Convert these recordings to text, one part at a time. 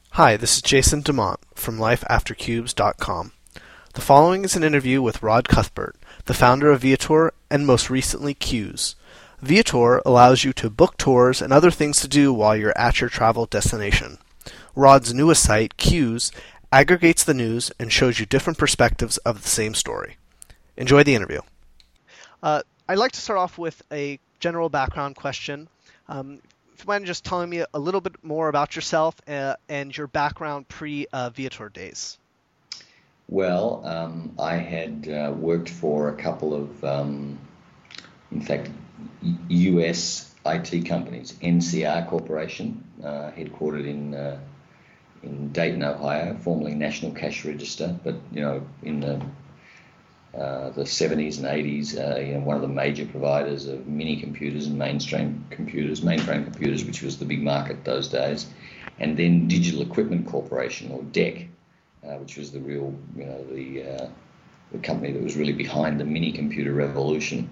Hi, this is Jason DeMont from LifeAfterCubes.com. The following is an interview with Rod Cuthbert, the founder of Viator and most recently Q's. Viator allows you to book tours and other things to do while you're at your travel destination. Rod's newest site, Q's, aggregates the news and shows you different perspectives of the same story. Enjoy the interview. I'd like to start off with a general background question. If you mind just telling me a little bit more about yourself and your background pre-Viator days. Well, I had worked for a couple of, in fact, US IT companies. NCR Corporation, headquartered in Dayton, Ohio, formerly National Cash Register, but in the 70s and 80s, one of the major providers of mini computers and mainframe computers, which was the big market those days, and then Digital Equipment Corporation, or DEC, which was the real, the company that was really behind the mini computer revolution.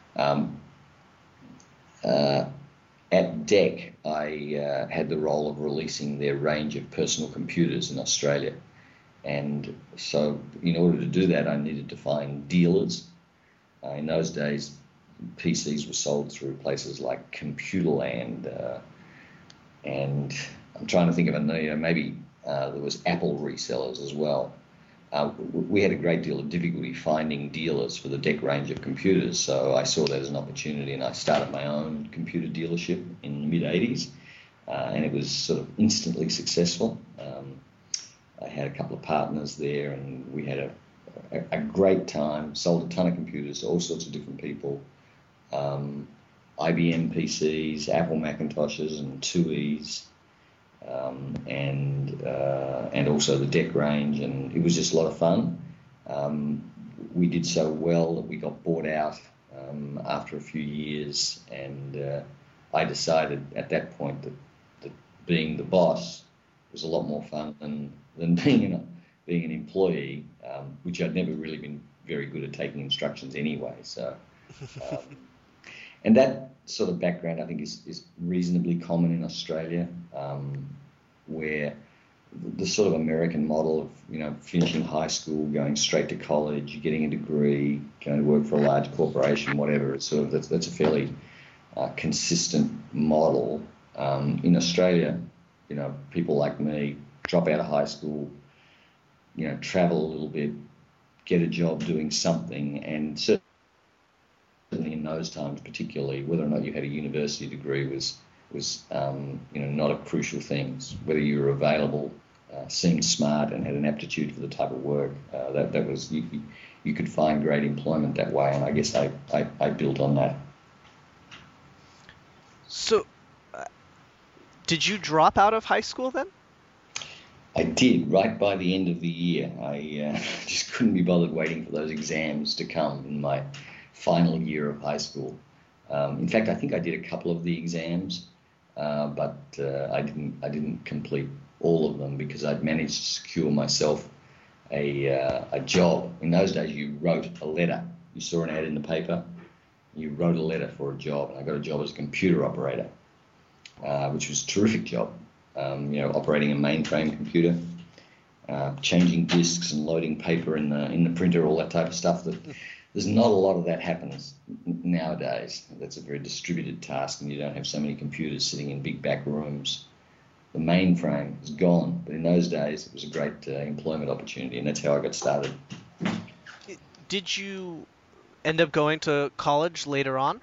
At DEC, I had the role of releasing their range of personal computers in Australia. And so in order to do that, I needed to find dealers. In those days, PCs were sold through places like Computerland, and I'm trying to think of maybe there was Apple resellers as well. We had a great deal of difficulty finding dealers for the DEC range of computers, so I saw that as an opportunity, and I started my own computer dealership in the mid-'80s, and it was sort of instantly successful. I had a couple of partners there, and we had a great time, sold a ton of computers to all sorts of different people, IBM PCs, Apple Macintoshes and IIes, and also the DEC range, and it was just a lot of fun. We did so well that we got bought out after a few years, and I decided at that point that being the boss was a lot more fun than being an employee, which I'd never really been very good at taking instructions anyway. So, and that sort of background I think is reasonably common in Australia, where the sort of American model of finishing high school, going straight to college, getting a degree, going to work for a large corporation, whatever. It's sort of that's a fairly consistent model. In Australia, people like me drop out of high school, travel a little bit, get a job doing something, and certainly in those times particularly, whether or not you had a university degree was not a crucial thing. Whether you were available, seemed smart, and had an aptitude for the type of work, that was you could find great employment that way, and I guess I built on that. So, did you drop out of high school then? I did, right by the end of the year. I just couldn't be bothered waiting for those exams to come in my final year of high school. In fact, I think I did a couple of the exams, but I didn't complete all of them because I'd managed to secure myself a job. In those days, you wrote a letter. You saw an ad in the paper. You wrote a letter for a job, and I got a job as a computer operator, which was a terrific job. Operating a mainframe computer, changing disks and loading paper in the printer, all that type of stuff. There's not a lot of that happens nowadays. That's a very distributed task, and you don't have so many computers sitting in big back rooms. The mainframe is gone, but in those days it was a great employment opportunity, and that's how I got started. Did you end up going to college later on?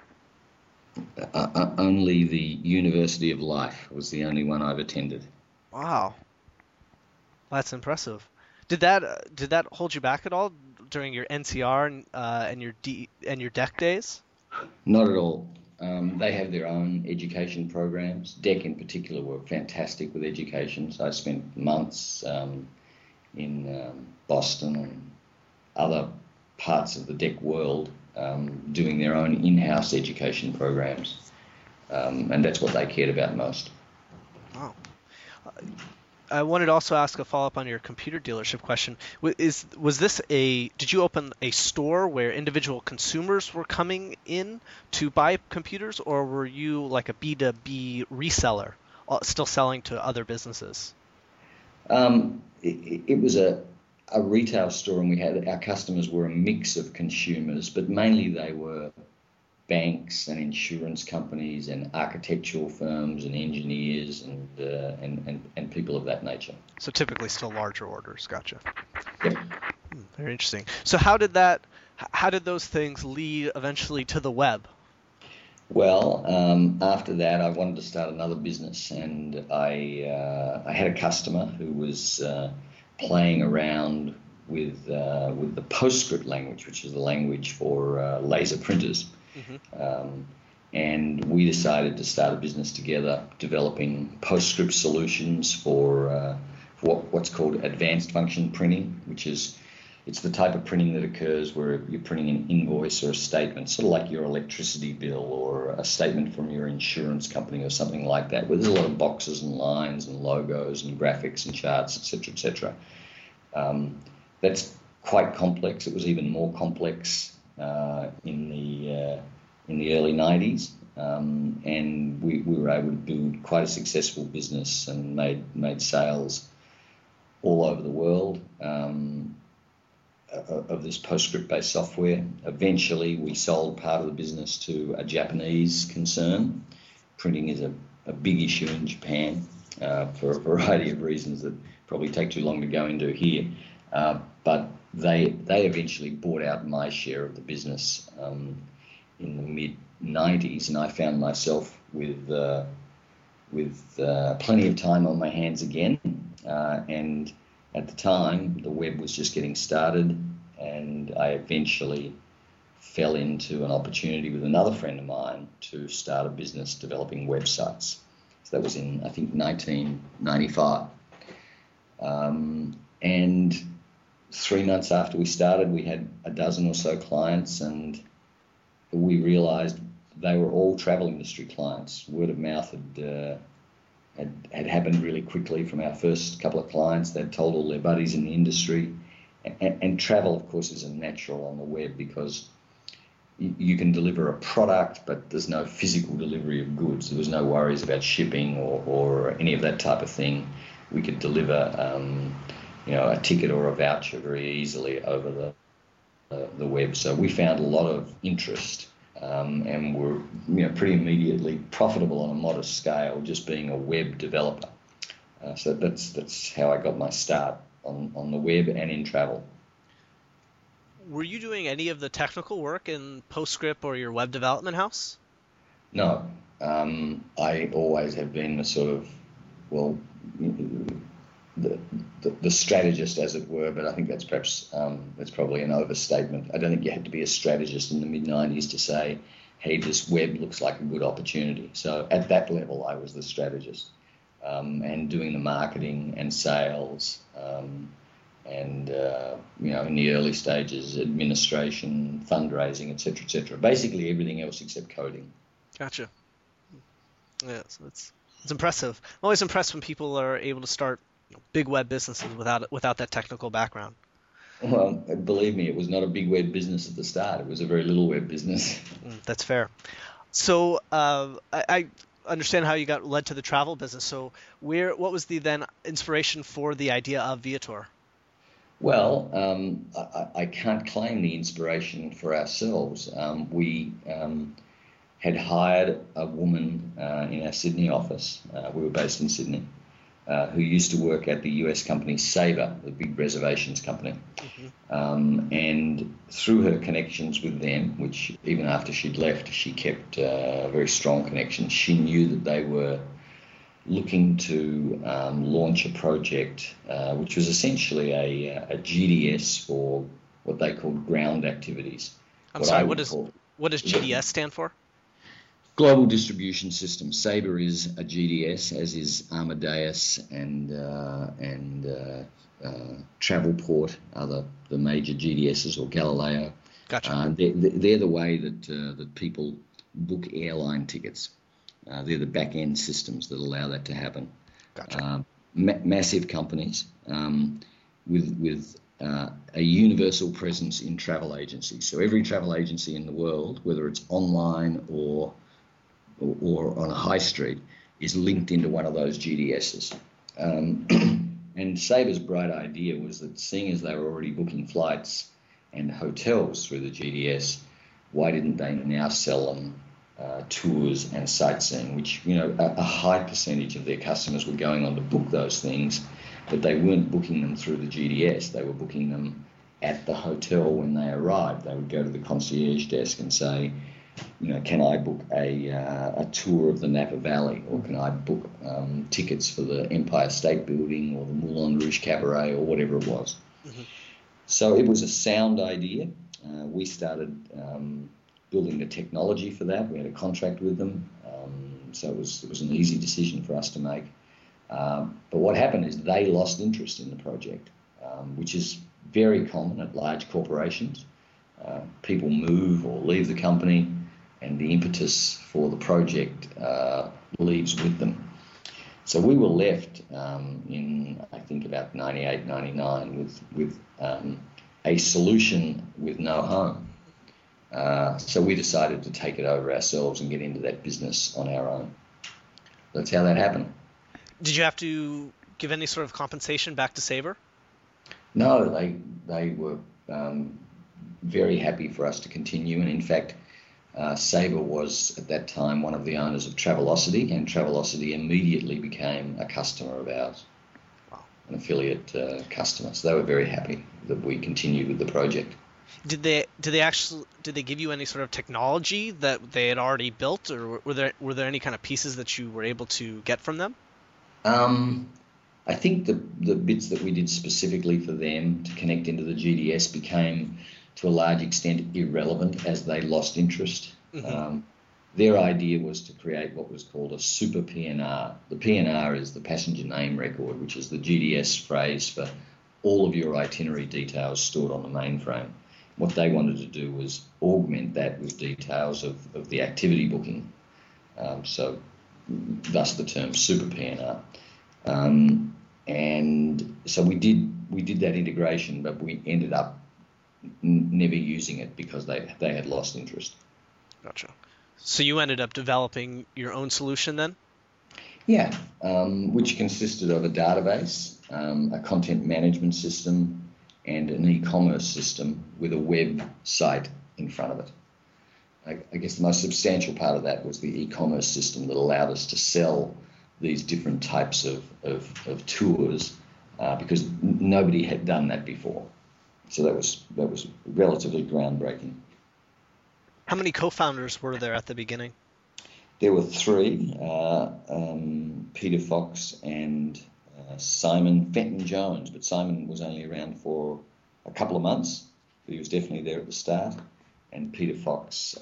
Only the University of Life was the only one I've attended. Wow, that's impressive. Did that hold you back at all during your NCR and your DEC days? Not at all. They have their own education programs. DEC in particular were fantastic with education. So I spent months in Boston and other parts of the DEC world doing their own in-house education programs, and that's what they cared about most. Wow. I wanted to also ask a follow-up on your computer dealership question. Did you open a store where individual consumers were coming in to buy computers, or were you like a B2B reseller, still selling to other businesses? It was a retail store, and our customers were a mix of consumers, but mainly they were banks and insurance companies and architectural firms and engineers and people of that nature. So typically still larger orders. Gotcha. Yep. Very interesting. So how did those things lead eventually to the web? Well, after that, I wanted to start another business, and I had a customer who was playing around with the PostScript language, which is the language for laser printers. And we decided to start a business together developing PostScript solutions for what's called advanced function printing, it's the type of printing that occurs where you're printing an invoice or a statement, sort of like your electricity bill or a statement from your insurance company or something like that, where there's a lot of boxes and lines and logos and graphics and charts, etc., etc. That's quite complex. It was even more complex in the early 90s, and we were able to build quite a successful business and made sales all over the world of this PostScript-based software. Eventually, we sold part of the business to a Japanese concern. Printing is a big issue in Japan for a variety of reasons that probably take too long to go into here. But they eventually bought out my share of the business in the mid-90s, and I found myself with plenty of time on my hands again. And at the time, the web was just getting started, and I eventually fell into an opportunity with another friend of mine to start a business developing websites. So that was in, I think, 1995. And 3 months after we started, we had a dozen or so clients, and we realized they were all travel industry clients. Word of mouth had happened really quickly from our first couple of clients. They'd told all their buddies in the industry. And travel, of course, is a natural on the web because you can deliver a product, but there's no physical delivery of goods. There was no worries about shipping or any of that type of thing. We could deliver a ticket or a voucher very easily over the web. So we found a lot of interest and were pretty immediately profitable on a modest scale, just being a web developer. So that's how I got my start on the web and in travel. Were you doing any of the technical work in PostScript or your web development house? No, I always have been the sort of, the strategist, as it were, but I think that's probably an overstatement. I don't think you had to be a strategist in the mid-90s to say, hey, this web looks like a good opportunity. So at that level, I was the strategist and doing the marketing and sales and in the early stages, administration, fundraising, etc., etc. Basically everything else except coding. Gotcha. Yeah, so it's impressive. I'm always impressed when people are able to start big web businesses without that technical background. Well, believe me, it was not a big web business at the start. It was a very little web business. That's fair. So I understand how you got led to the travel business. So what was the then inspiration for the idea of Viator? Well, I can't claim the inspiration for ourselves. We had hired a woman in our Sydney office. We were based in Sydney. Who used to work at the US company Sabre, the big reservations company. And through her connections with them, which even after she'd left, she kept very strong connections, she knew that they were looking to launch a project which was essentially a GDS for what they called ground activities. What does GDS stand for? Global Distribution System. Sabre is a GDS, as is Amadeus and Travelport are the major GDSs, or Galileo. Gotcha. They're the way that people book airline tickets. They're the back-end systems that allow that to happen. Gotcha. Massive companies with a universal presence in travel agencies. So every travel agency in the world, whether it's online or on a high street, is linked into one of those GDSs. And And Saber's bright idea was that seeing as they were already booking flights and hotels through the GDS, why didn't they now sell them tours and sightseeing, which, a high percentage of their customers were going on to book those things, but they weren't booking them through the GDS. They were booking them at the hotel when they arrived. They would go to the concierge desk and say, can I book a tour of the Napa Valley, or can I book tickets for the Empire State Building or the Moulin Rouge Cabaret, or whatever it was. Mm-hmm. So it was a sound idea. We started building the technology for that. We had a contract with them, so it was an easy decision for us to make. But what happened is they lost interest in the project, which is very common at large corporations. People move or leave the company, and the impetus for the project leaves with them. So we were left in, I think, about 98, 99 with a solution with no home. So we decided to take it over ourselves and get into that business on our own. That's how that happened. Did you have to give any sort of compensation back to Sabre? No, they were very happy for us to continue. And in fact, Sabre was at that time one of the owners of Travelocity, and Travelocity immediately became a customer of ours. Wow. An affiliate customer. So they were very happy that we continued with the project. Did they give you any sort of technology that they had already built, or were there any kind of pieces that you were able to get from them? I think the bits that we did specifically for them to connect into the GDS became, to a large extent, irrelevant as they lost interest. Mm-hmm. Their idea was to create what was called a super PNR. The PNR is the passenger name record, which is the GDS phrase for all of your itinerary details stored on the mainframe. What they wanted to do was augment that with details of the activity booking. So thus the term super PNR. And so we did that integration, but we ended up never using it because they had lost interest. Gotcha. So you ended up developing your own solution then? Yeah, which consisted of a database, a content management system, and an e-commerce system with a web site in front of it. I guess the most substantial part of that was the e-commerce system that allowed us to sell these different types of tours because nobody had done that before. So that was relatively groundbreaking. How many co-founders were there at the beginning? There were three, Peter Fox and Simon Fenton-Jones, but Simon was only around for a couple of months, but he was definitely there at the start. And Peter Fox,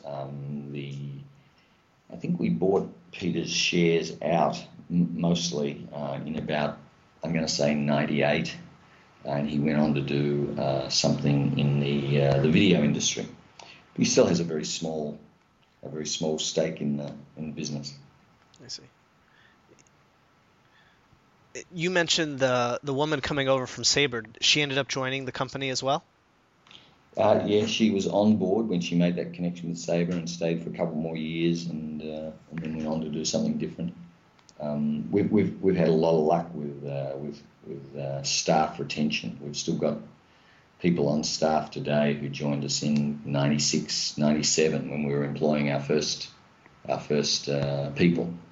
I think we bought Peter's shares out mostly in about, I'm going to say 98, and he went on to do something in the video industry. But he still has a very small stake in the business. I see. You mentioned the woman coming over from Sabre. She ended up joining the company as well? Yeah, she was on board when she made that connection with Sabre and stayed for a couple more years, and then went on to do something different. We've had a lot of luck with staff retention. We've still got people on staff today who joined us in 96, 97 when we were employing our first people.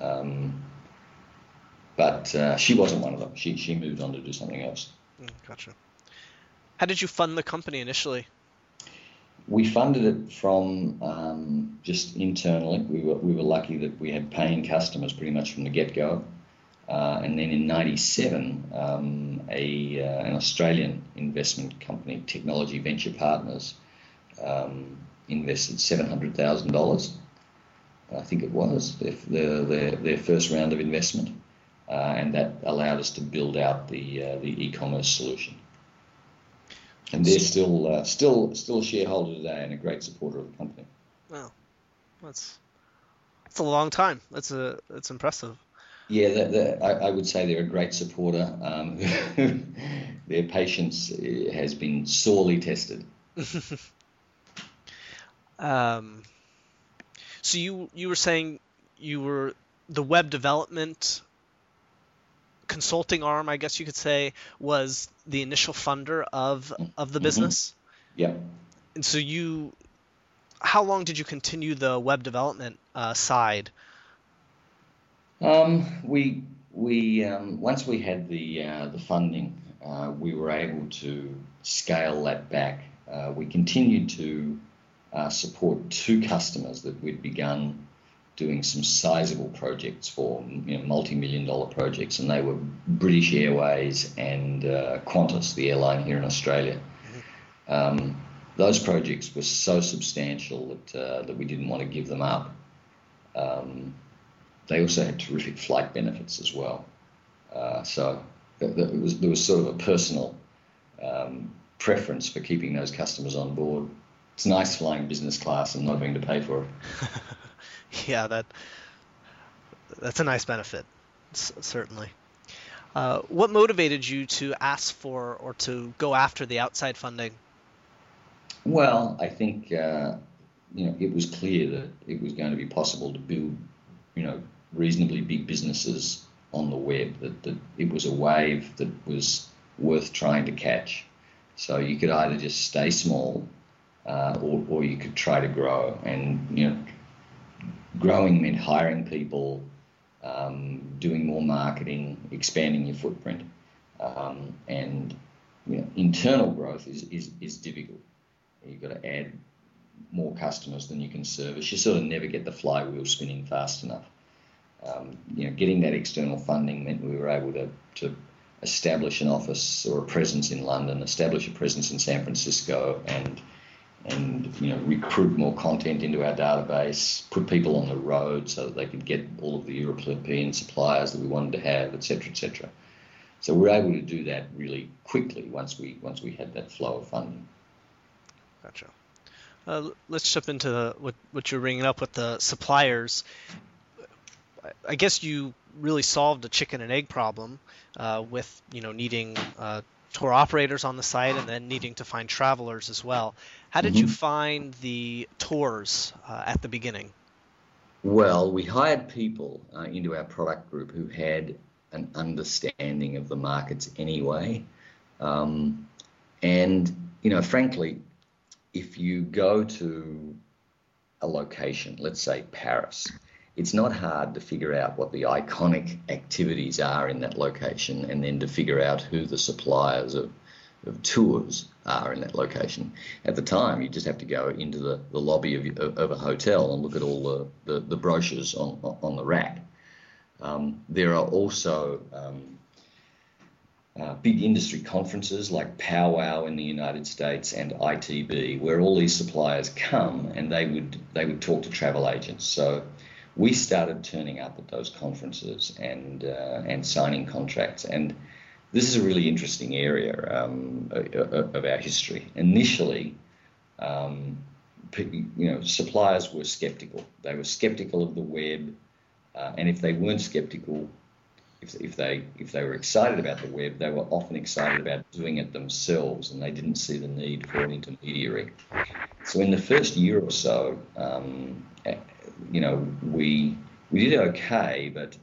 But she wasn't one of them. She moved on to do something else. Gotcha. How did you fund the company initially? We funded it from just internally. We were lucky that we had paying customers pretty much from the get-go. And then in 97, an Australian investment company, Technology Venture Partners, invested $700,000. I think it was their first round of investment, and that allowed us to build out the e-commerce solution. And they're still a shareholder today and a great supporter of the company. Wow, that's a long time. That's impressive. Yeah, I would say they're a great supporter. Their patience has been sorely tested. So you were saying the web development consulting arm, I guess you could say, was the initial funder of the Hmm. business. Yeah. And so how long did you continue the web development side? We once we had the funding, we were able to scale that back. We continued to support two customers that we'd begun doing some sizable projects for, multi-million-dollar projects, and they were British Airways and Qantas, the airline here in Australia. Mhm. Those projects were so substantial that we didn't want to give them up. Um, they also had terrific flight benefits as well. So there was sort of a personal preference for keeping those customers on board. It's nice flying business class and not having to pay for it. Yeah, that's a nice benefit, certainly. What motivated you to ask for or to go after the outside funding? Well, I think it was clear that it was going to be possible to build, reasonably big businesses on the web. That it was a wave that was worth trying to catch. So you could either just stay small, or you could try to grow. And growing meant hiring people, doing more marketing, expanding your footprint, and internal growth is difficult. You've got to add more customers than you can service. You sort of never get the flywheel spinning fast enough. Getting that external funding meant we were able to establish an office or a presence in London, establish a presence in San Francisco, and recruit more content into our database, put people on the road so that they could get all of the European suppliers that we wanted to have, etc., etc. So we were able to do that really quickly once we had that flow of funding. Gotcha. Let's jump into what you're bringing up with the suppliers. I guess you really solved a chicken and egg problem with needing tour operators on the site and then needing to find travelers as well. How did you Mm-hmm. find the tours at the beginning? Well, we hired people into our product group who had an understanding of the markets anyway. And frankly, if you go to a location, let's say Paris, it's not hard to figure out what the iconic activities are in that location and then to figure out who the suppliers of tours are in that location. At the time, you just have to go into the lobby of a hotel and look at all the brochures on the rack. There are also big industry conferences like Powwow in the United States and ITB, where all these suppliers come and they would talk to travel agents. So we started turning up at those conferences and signing contracts. And this is a really interesting area of our history. Initially, suppliers were skeptical. They were skeptical of the web, and if they weren't skeptical, if they were excited about the web, they were often excited about doing it themselves, and they didn't see the need for an intermediary. So in the first year or so, we did okay, but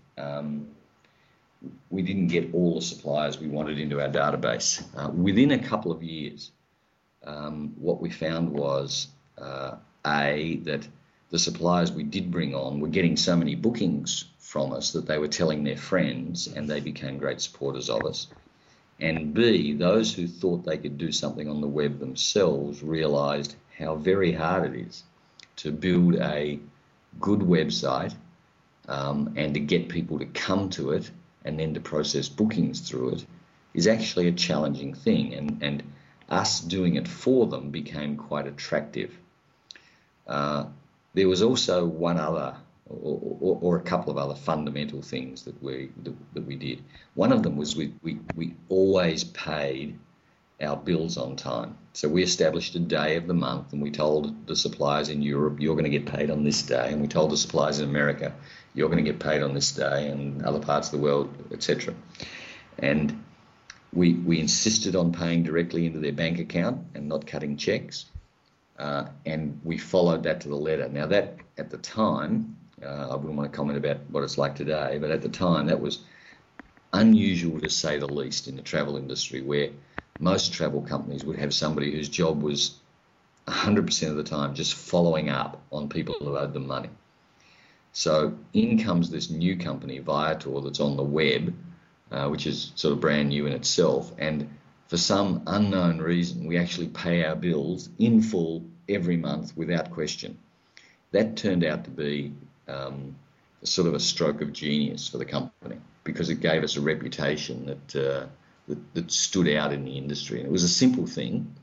we didn't get all the suppliers we wanted into our database. Within a couple of years, what we found was that the suppliers we did bring on were getting so many bookings from us that they were telling their friends, and they became great supporters of us. And B, those who thought they could do something on the web themselves realised how very hard it is to build a good website and to get people to come to it and then to process bookings through it is actually a challenging thing. And us doing it for them became quite attractive. There was also one other or a couple of other fundamental things that we did. One of them was we always paid our bills on time. So we established a day of the month, and we told the suppliers in Europe, you're going to get paid on this day, and we told the suppliers in America, you're going to get paid on this day, and other parts of the world, etc. And we insisted on paying directly into their bank account and not cutting checks, and we followed that to the letter. Now that, at the time, I wouldn't want to comment about what it's like today, but at the time that was unusual to say the least in the travel industry, where most travel companies would have somebody whose job was 100% of the time just following up on people who owed them money. So in comes this new company, Viator, that's on the web, which is sort of brand new in itself, and for some unknown reason, we actually pay our bills in full every month without question. That turned out to be sort of a stroke of genius for the company, because it gave us a reputation that stood out in the industry. And it was a simple thing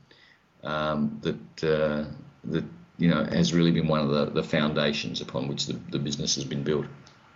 that has really been one of the foundations upon which the business has been built.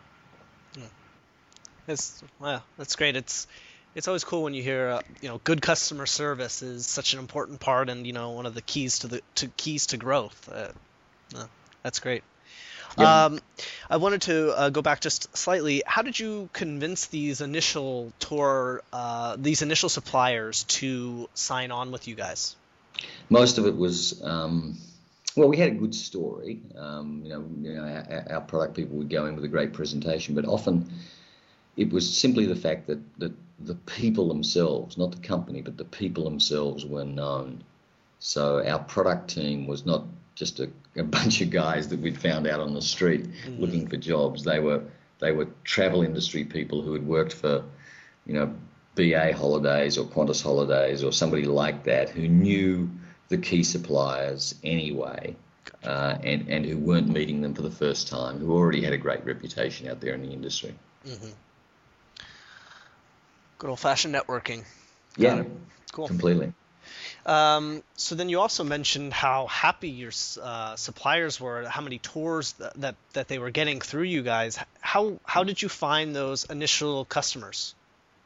That's great. It's always cool when you hear good customer service is such an important part, and one of the keys to growth. That's great. Yep. I wanted to go back just slightly. How did you convince these initial suppliers to sign on with you guys? Most of it was, we had a good story. Our product people would go in with a great presentation, but often it was simply the fact that the people themselves, not the company, but the people themselves were known. So our product team was not just a bunch of guys that we'd found out on the street looking for jobs. They were travel industry people who had worked for, BA Holidays or Qantas Holidays or somebody like that, who knew the key suppliers anyway, and who weren't meeting them for the first time, who already had a great reputation out there in the industry. Mm-hmm. Good old-fashioned networking. Yeah, cool. Completely. So then you also mentioned how happy your suppliers were, how many tours that they were getting through you guys. How did you find those initial customers?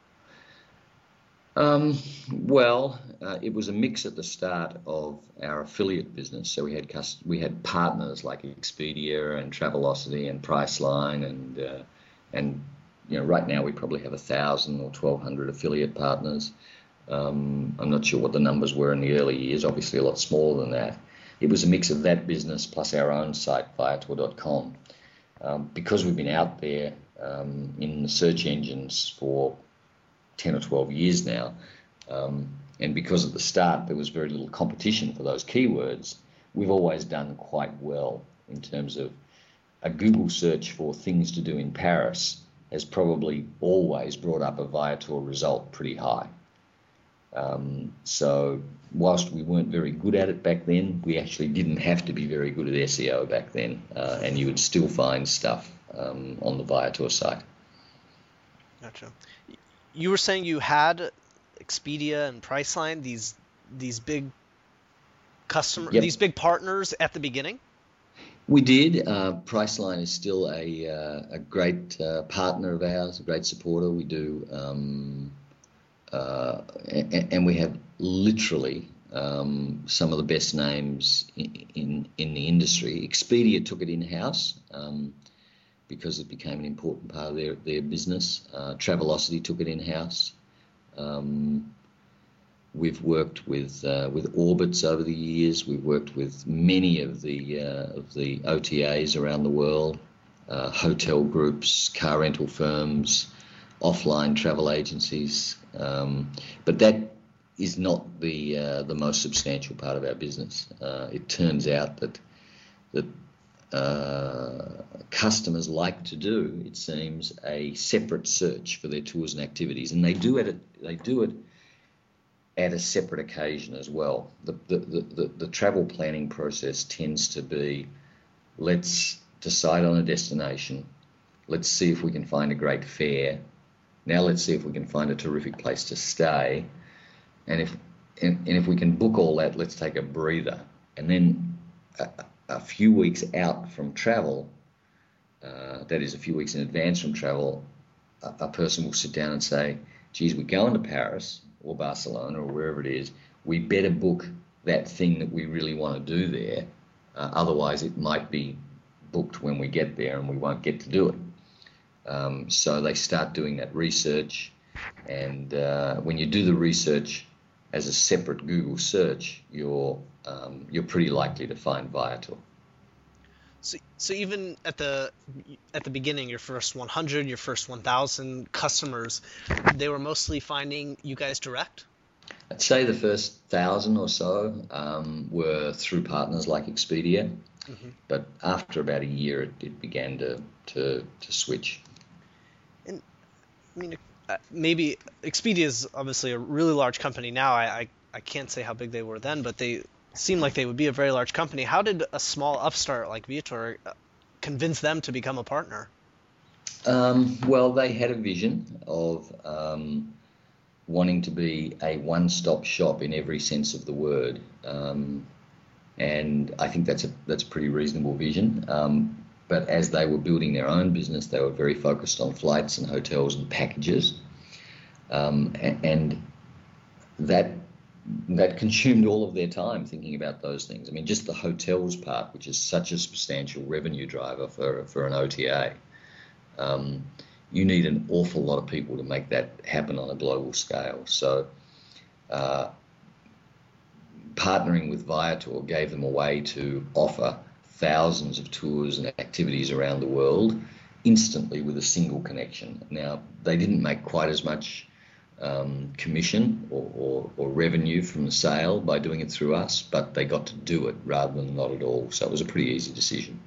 It was a mix at the start of our affiliate business. So we had partners like Expedia and Travelocity and Priceline, and right now we probably have 1,000 or 1,200 affiliate partners. I'm not sure what the numbers were in the early years, obviously a lot smaller than that. It was a mix of that business plus our own site, Viator.com. Because we've been out there in the search engines for 10 or 12 years now, and because at the start there was very little competition for those keywords, we've always done quite well in terms of a Google search for things to do in Paris has probably always brought up a Viator result pretty high. So whilst we weren't very good at it back then, we actually didn't have to be very good at SEO back then, and you would still find stuff on the Viator site. Gotcha. You were saying you had Expedia and Priceline, these big these big partners at the beginning? We did. Priceline is still a great partner of ours, a great supporter. We do, and we have literally some of the best names in the industry. Expedia took it in-house because it became an important part of their business. Travelocity took it in-house. We've worked with Orbitz over the years. We've worked with many of the OTAs around the world, hotel groups, car rental firms, offline travel agencies. But that is not the most substantial part of our business. It turns out that customers like to do, it seems, a separate search for their tours and activities, and they do it at a separate occasion as well. The travel planning process tends to be, let's decide on a destination, let's see if we can find a great fare, now let's see if we can find a terrific place to stay, and if we can book all that, let's take a breather. And then a few weeks out from travel, that is a few weeks in advance from travel, a person will sit down and say, geez, we're going to Paris or Barcelona or wherever it is, we better book that thing that we really want to do there. Otherwise, it might be booked when we get there and we won't get to do it. So they start doing that research, and when you do the research as a separate Google search, you're pretty likely to find Viator. So even at the beginning, your first 100, your first 1,000 customers, they were mostly finding you guys direct? I'd say the first 1,000 or so were through partners like Expedia, Hmm. but after about a year, it began to switch. And I mean, maybe Expedia is obviously a really large company now. I can't say how big they were then, but they seem like they would be a very large company. How did a small upstart like Viator convince them to become a partner? Well, they had a vision of wanting to be a one-stop shop in every sense of the word, and I think that's a pretty reasonable vision. But as they were building their own business, they were very focused on flights and hotels and packages, and that that consumed all of their time thinking about those things. I mean, just the hotels part, which is such a substantial revenue driver for an OTA. Um, you need an awful lot of people to make that happen on a global scale. So uh, partnering with Viator gave them a way to offer thousands of tours and activities around the world instantly with a single connection. Now, they didn't make quite as much commission or revenue from the sale by doing it through us, but they got to do it rather than not at all. So it was a pretty easy decision.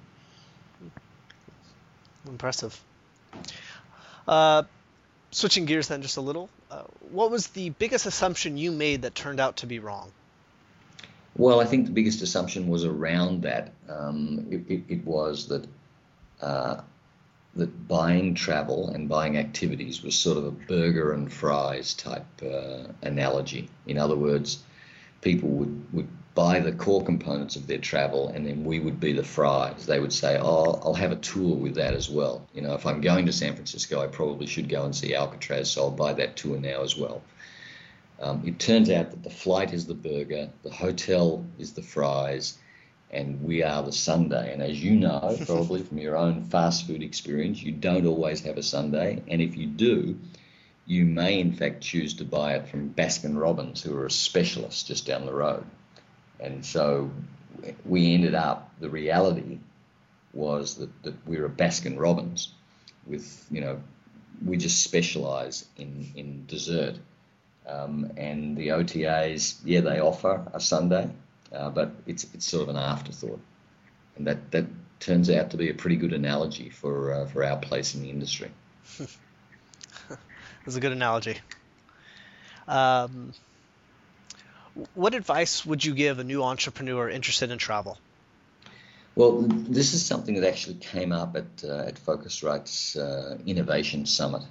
Impressive. Uh, Switching gears then just a little, what was the biggest assumption you made that turned out to be wrong? Well, I think the biggest assumption was around that. It was uh, that buying travel and buying activities was sort of a burger and fries type analogy. In other words, people would buy the core components of their travel and then we would be the fries. They would say, oh, I'll have a tour with that as well. You know, if I'm going to San Francisco, I probably should go and see Alcatraz, so I'll buy that tour now as well. It turns out that the flight is the burger, the hotel is the fries, and we are the sundae. And as you know, probably from your own fast food experience, you don't always have a sundae. And if you do, you may in fact choose to buy it from Baskin Robbins, who are a specialist just down the road. And so we ended up, the reality was that we're a Baskin Robbins with, you know, we just specialize in dessert. And the OTAs, yeah, they offer a sundae, but it's sort of an afterthought. And that turns out to be a pretty good analogy for our place in the industry. That's a good analogy. Um, what advice would you give a new entrepreneur interested in travel? Well, this is something that actually came up at Focusrite's Innovation Summit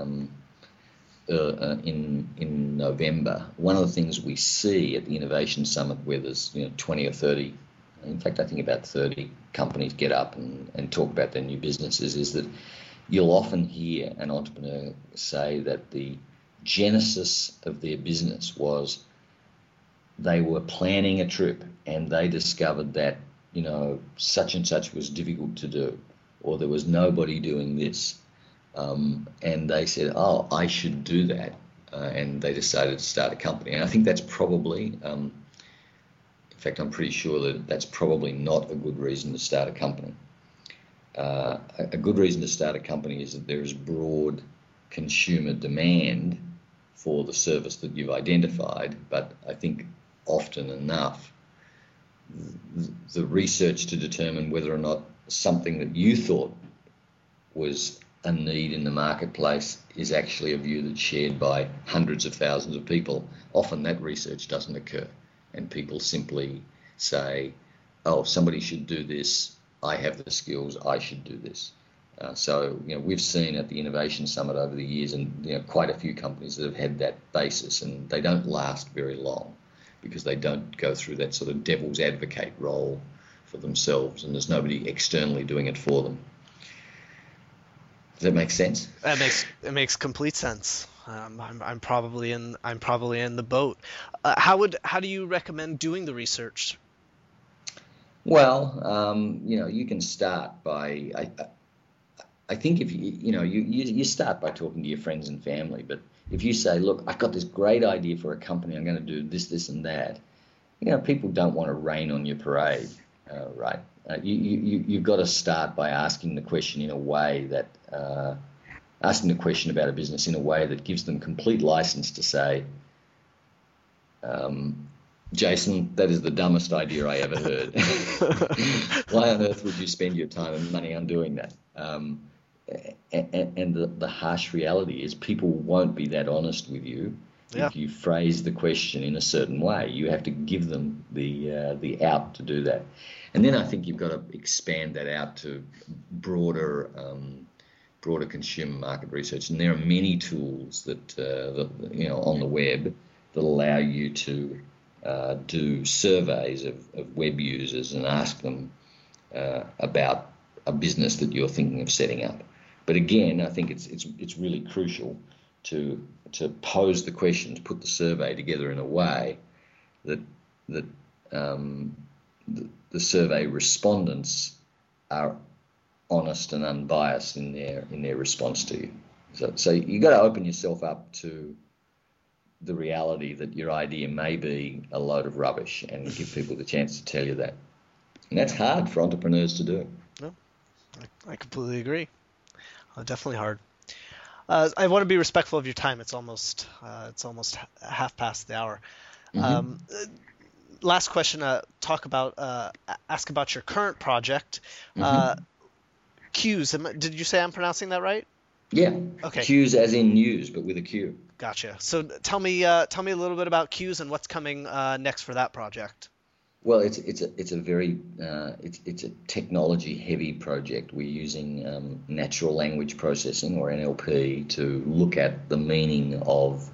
in November. One of the things we see at the Innovation Summit, where there's 20 or 30, in fact, I think about 30 companies get up and talk about their new businesses, is that you'll often hear an entrepreneur say that the genesis of their business was they were planning a trip and they discovered that such and such was difficult to do, or there was nobody doing this, and they said, "Oh, I should do that," and they decided to start a company. And I think that's probably, in fact, I'm pretty sure that that's probably not a good reason to start a company. A good reason to start a company is that there is broad consumer demand for the service that you've identified, but I think often enough the research to determine whether or not something that you thought was a need in the marketplace is actually a view that's shared by hundreds of thousands of people. Often that research doesn't occur, and people simply say, "Oh, somebody should do this. I have the skills. I should do this." So we've seen at the Innovation Summit over the years, and quite a few companies that have had that basis, and they don't last very long because they don't go through that sort of devil's advocate role for themselves, and there's nobody externally doing it for them. Does that make sense? It makes complete sense. I'm probably in the boat. How do you recommend doing the research? Well, you can start by I think if you start by talking to your friends and family, but if you say, "Look, I've got this great idea for a company. I'm going to do this, this, and that," people don't want to rain on your parade, right? you've got to start by asking the question in a way that asking the question about a business in a way that gives them complete license to say, Jason, that is the dumbest idea I ever heard. Why on earth would you spend your time and money on doing that? And the harsh reality is people won't be that honest with you if you phrase the question in a certain way. You have to give them the out to do that. And then I think you've got to expand that out to broader consumer market research. And there are many tools that on the web that allow you to do surveys of web users and ask them about a business that you're thinking of setting up. But again, I think it's really crucial to pose the questions, put the survey together in a way that the survey respondents are honest and unbiased in their response to you. So you've got to open yourself up to the reality that your idea may be a load of rubbish and give people the chance to tell you that. And that's hard for entrepreneurs to do. No, I completely agree. Definitely hard. I want to be respectful of your time. It's almost half past the hour. Mm-hmm. Last question. Ask about your current project. Mm-hmm. Qs. Did you say I'm pronouncing that right? Yeah. Okay. Qs as in news, but with a Q. Gotcha. So tell me a little bit about Qs and what's coming next for that project. Well, it's a very it's a technology heavy project. We're using natural language processing, or NLP, to look at the meaning of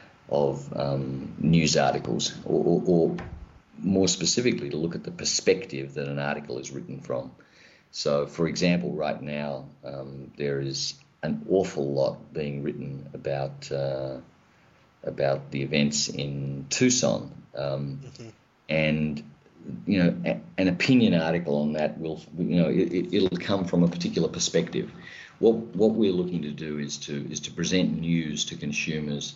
news articles, or more specifically, to look at the perspective that an article is written from. So, for example, right now there is an awful lot being written about the events in Tucson, and an opinion article on that it'll come from a particular perspective. What we're looking to do is to present news to consumers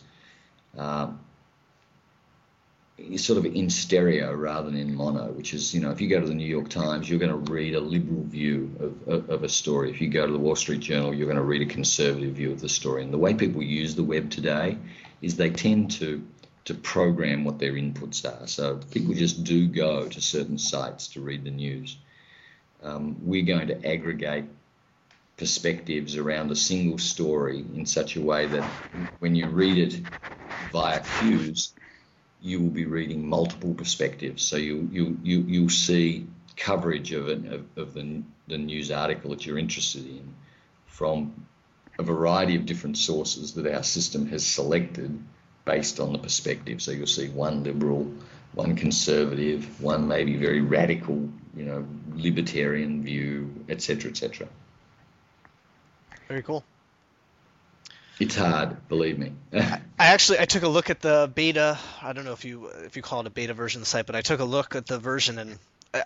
sort of in stereo rather than in mono, which is, if you go to the New York Times, you're going to read a liberal view of a story. If you go to the Wall Street Journal, you're going to read a conservative view of the story. And the way people use the web today is they tend to program what their inputs are. So people just do go to certain sites to read the news. We're going to aggregate perspectives around a single story in such a way that when you read it via Qs, you will be reading multiple perspectives. So you'll see coverage of the news article that you're interested in from a variety of different sources that our system has selected based on the perspective. So you'll see one liberal, one conservative, one maybe very radical, libertarian view, etc., etc. Very cool. It's hard, believe me. I took a look at the beta. I don't know if you call it a beta version of the site, but I took a look at the version, and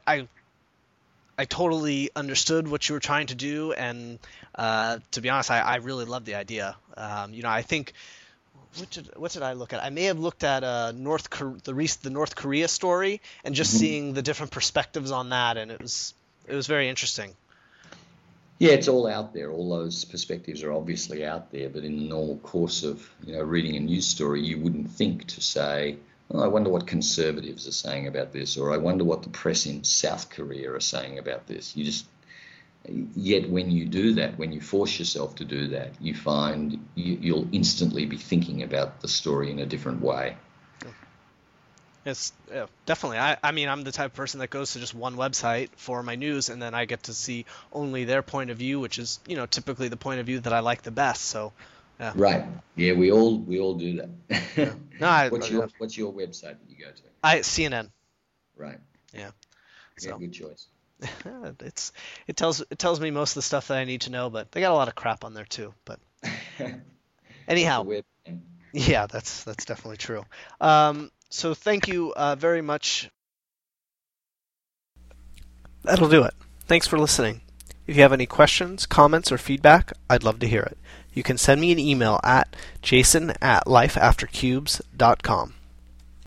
I totally understood what you were trying to do, and to be honest, I really love the idea. I think what did I look at? I may have looked at the North Korea story and just seeing the different perspectives on that, and it was very interesting. Yeah, it's all out there. All those perspectives are obviously out there, but in the normal course of reading a news story, you wouldn't think to say, oh, I wonder what conservatives are saying about this, or I wonder what the press in South Korea are saying about this. Yet when you do that, when you force yourself to do that, you find you'll instantly be thinking about the story in a different way. Yes, yeah, definitely. I mean, I'm the type of person that goes to just one website for my news, and then I get to see only their point of view, which is, typically the point of view that I like the best. So, yeah. Right. Yeah, we all do that. Yeah. No, what's your website that you go to? CNN. Right. Yeah. So. Yeah, good choice. It tells me most of the stuff that I need to know, but they got a lot of crap on there too. But anyhow, yeah, that's definitely true. So thank you very much. That'll do it. Thanks for listening. If you have any questions, comments, or feedback, I'd love to hear it. You can send me an email at jason@lifeaftercubes.com.